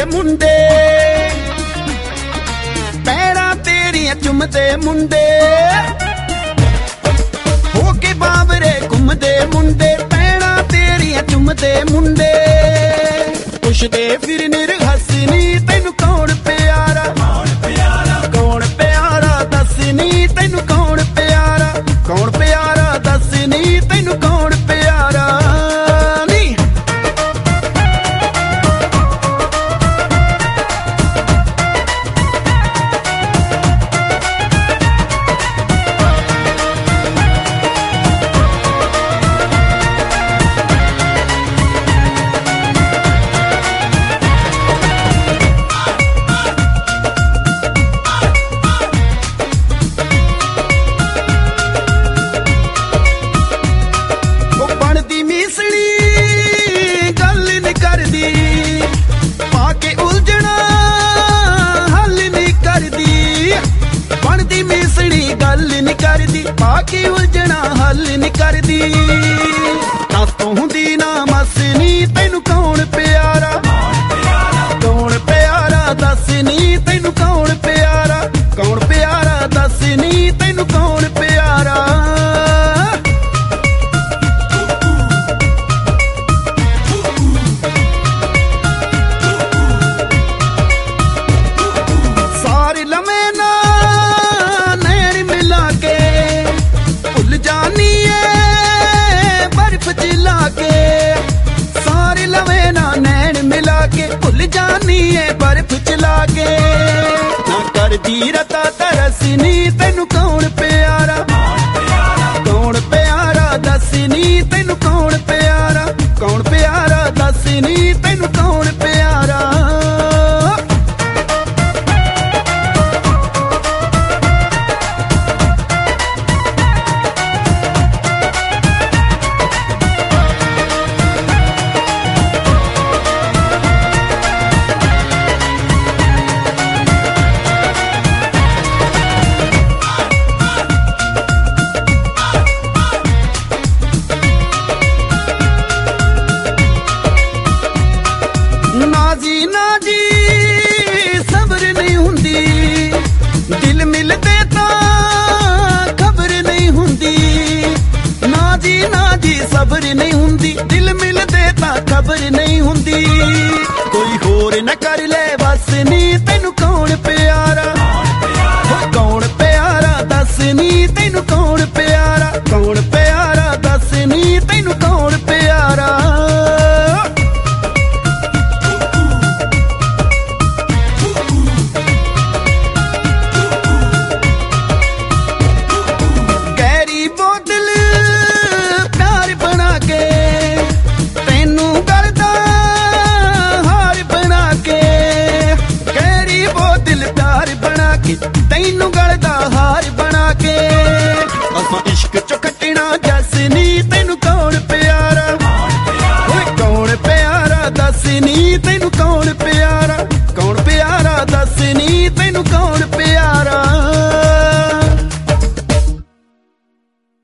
ਮੁੰਡੇ ਪੈਰਾਂ ਤੇਰੀਆਂ ਚੁੰਮਦੇ ਮੁੰਡੇ ਹੋ ਕੇ ਬਾਬਰੇ ਘੁੰਮਦੇ ਮੁੰਡੇ ਪੈਰਾਂ ਤੇਰੀਆਂ ਚੁੰਮਦੇ ਮੁੰਡੇ ਪੁੱਛਦੇ ਫਿਰ ਨਿਰਹਸ ਨੀ ਤੈਨੂੰ ਕੌਣ ਪਿਆਰਾ ਕੌਣ ਪਿਆਰਾ ਦੱਸ ਨੀ ਤੈਨੂੰ ਕੌਣ ਪਿਆਰਾ ਦੱਸ ਨੀ ਤੈਨੂੰ ਕੌਣ ਪਿਆਰਾ ਨੀ ਬਾਕੀ ਉਲਝਣਾ ਹੱਲ ਨੀ ਕਰਦੀ ਤਾਂ ਤੂੰ ਹੁੰਦੀ ਨਾ ਮਸ ਨੀ ਤੈਨੂੰ ਕੌਣ ਪਿਆਰਾ ਦੱਸ ਨੀ ਤੈਨੂੰ ਕੌਣ ਪਿਆਰਾ ਦੱਸ ਨੀ ਤੈਨੂੰ ਕੌਣ ਪਿਆਰਾ ਸਾਰੇ ਲਵੇਂ ਨਾ ਨੈਣ ਮਿਲਾ ਕੇ ਜਾਨੀ ਏ ਬਰਫ ਚਲਾ ਕੇ ਸਾਰੇ ਲਵੇ ਨਾ ਨੈਣ ਮਿਲਾ ਕੇ ਭੁੱਲ ਜਾਨੀ ਏ ਬਰਫ ਚਲਾ ਕੇ ਨਾ ਕਰਦੀ ਰਤਾ ਤਰਸ ਨੀ ਤੈਨੂੰ ਕੌਣ ਪਿਆਰਾ ਦੱਸ ਨੀ ਤੈਨੂੰ ਕੌਣ ਪਿਆਰਾ ਦੱਸ ਨੀ ਤੈਨੂੰ ਕੌਣ ਪਿਆਰਾ ਨਾਜੀ ਸਬਰ ਨਹੀਂ ਹੁੰਦੀ ਦਿਲ ਮਿਲਦੇ ਤਾਂ ਖਬਰ ਨਹੀਂ ਹੁੰਦੀ ਨਾਜੀ ਸਬਰ ਨਹੀਂ ਹੁੰਦੀ ਦਿਲ ਮਿਲਦੇ ਤਾਂ ਖਬਰ ਨਹੀਂ ਹੁੰਦੀ ਕੋਈ ਹੋਰ ਨਾ ਕਰ ਲੈ ਬਸ ਨੀ ਤੈਨੂੰ ਕੌਣ ਪਿਆਰਾ ਦੱਸ ਨੀ ਤੈਨੂੰ ਕੌਣ ਪਿਆਰਾ ਦੱਸ ਨੀ ਤੈਨੂੰ ਕੌਣ ਪਿਆਰਾ ਤੈਨੂੰ ਗਲ ਦਾ ਹਾਰ ਬਣਾ ਕੇ ਅਸਾਂ ਇਸ਼ਕ ਚੋਂ ਕੱਟਣਾ ਜੱਸ ਨੀ ਤੈਨੂੰ ਕੌਣ ਪਿਆਰਾ ਦੱਸ ਨੀ ਤੈਨੂੰ ਕੌਣ ਪਿਆਰਾ